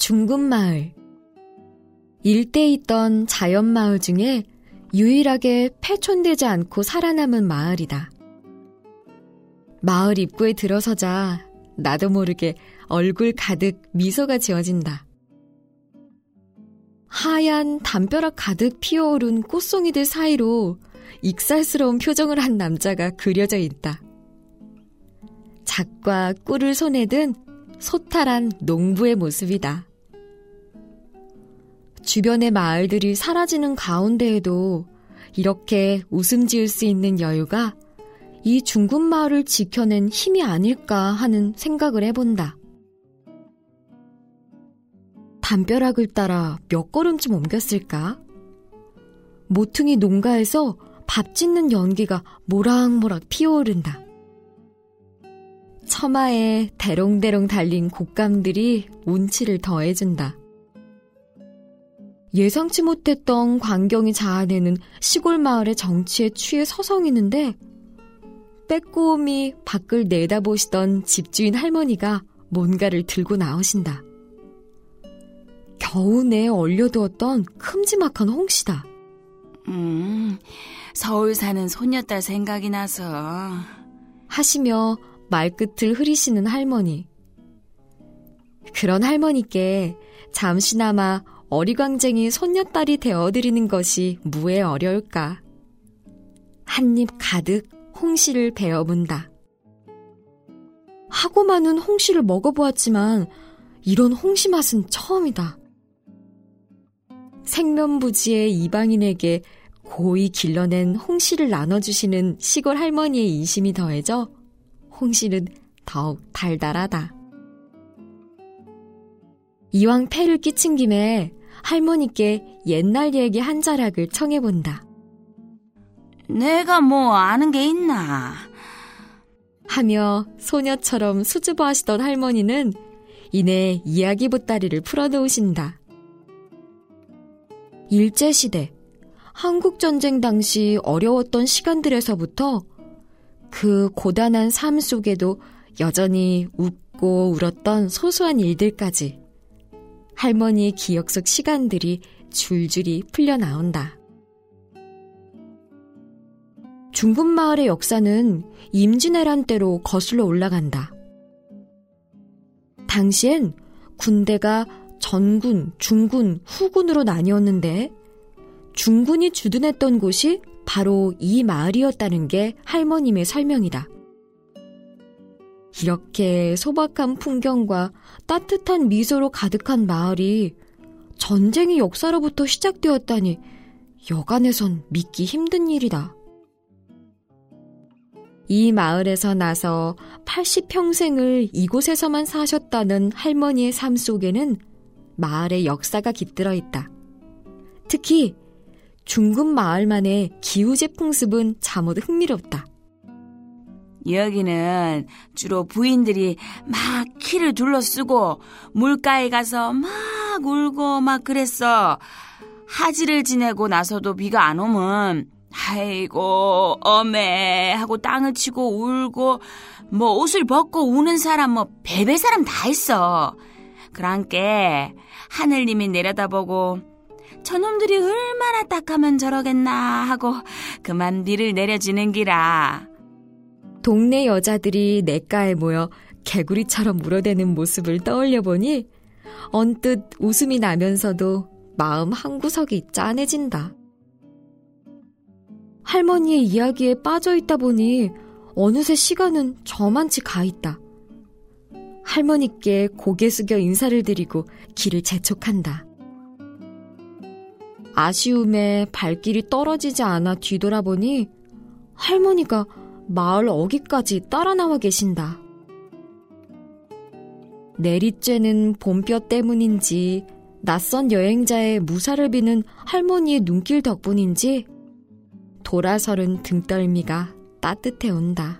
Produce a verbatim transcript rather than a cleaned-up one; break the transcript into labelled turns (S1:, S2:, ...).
S1: 중군마을. 일대에 있던 자연마을 중에 유일하게 폐촌되지 않고 살아남은 마을이다. 마을 입구에 들어서자 나도 모르게 얼굴 가득 미소가 지어진다. 하얀 담벼락 가득 피어오른 꽃송이들 사이로 익살스러운 표정을 한 남자가 그려져 있다. 작과 꿀을 손에 든 소탈한 농부의 모습이다. 주변의 마을들이 사라지는 가운데에도 이렇게 웃음 지을 수 있는 여유가 이 중군마을을 지켜낸 힘이 아닐까 하는 생각을 해본다. 담벼락을 따라 몇 걸음쯤 옮겼을까? 모퉁이 농가에서 밥 짓는 연기가 모락모락 피어오른다. 처마에 대롱대롱 달린 곶감들이 운치를 더해준다. 예상치 못했던 광경이 자아내는 시골 마을의 정치에 취해 서성이는데 빼꼼히 밖을 내다보시던 집주인 할머니가 뭔가를 들고 나오신다. 겨우내 얼려두었던 큼지막한 홍시다.
S2: 음, 서울 사는 손녀딸 생각이 나서
S1: 하시며 말끝을 흐리시는 할머니. 그런 할머니께 잠시나마 어리광쟁이 손녀딸이 되어드리는 것이 무에 어려울까. 한입 가득 홍시를 베어문다. 하고 많은 홍시를 먹어보았지만 이런 홍시 맛은 처음이다. 생면부지의 이방인에게 고이 길러낸 홍시를 나눠주시는 시골 할머니의 인심이 더해져 홍시는 더욱 달달하다. 이왕 폐를 끼친 김에 할머니께 옛날 얘기 한 자락을 청해본다.
S2: 내가 뭐 아는 게 있나?
S1: 하며 소녀처럼 수줍어하시던 할머니는 이내 이야기 보따리를 풀어놓으신다. 일제시대, 한국전쟁 당시 어려웠던 시간들에서부터 그 고단한 삶 속에도 여전히 웃고 울었던 소소한 일들까지 할머니의 기억 속 시간들이 줄줄이 풀려나온다. 중군마을의 역사는 임진왜란 때로 거슬러 올라간다. 당시엔 군대가 전군, 중군, 후군으로 나뉘었는데 중군이 주둔했던 곳이 바로 이 마을이었다는 게 할머님의 설명이다. 이렇게 소박한 풍경과 따뜻한 미소로 가득한 마을이 전쟁의 역사로부터 시작되었다니 여간해선 믿기 힘든 일이다. 이 마을에서 나서 팔십 평생을 이곳에서만 사셨다는 할머니의 삶 속에는 마을의 역사가 깃들어 있다. 특히 중군 마을만의 기우제 풍습은 잠옷 흥미롭다.
S2: 여기는 주로 부인들이 막 키를 둘러쓰고 물가에 가서 막 울고 막 그랬어. 하지를 지내고 나서도 비가 안 오면 아이고 어메 하고 땅을 치고 울고 뭐 옷을 벗고 우는 사람 뭐 별별 사람 다 있어. 그랑께 하늘님이 내려다보고 저놈들이 얼마나 딱하면 저러겠나 하고 그만 비를 내려주는 기라.
S1: 동네 여자들이 냇가에 모여 개구리처럼 물어대는 모습을 떠올려보니 언뜻 웃음이 나면서도 마음 한구석이 짠해진다. 할머니의 이야기에 빠져있다 보니 어느새 시간은 저만치 가있다. 할머니께 고개 숙여 인사를 드리고 길을 재촉한다. 아쉬움에 발길이 떨어지지 않아 뒤돌아보니 할머니가 마을 어귀까지 따라 나와 계신다. 내리쬐는 봄볕 때문인지 낯선 여행자의 무사를 비는 할머니의 눈길 덕분인지 돌아서는 등떨미가 따뜻해 온다.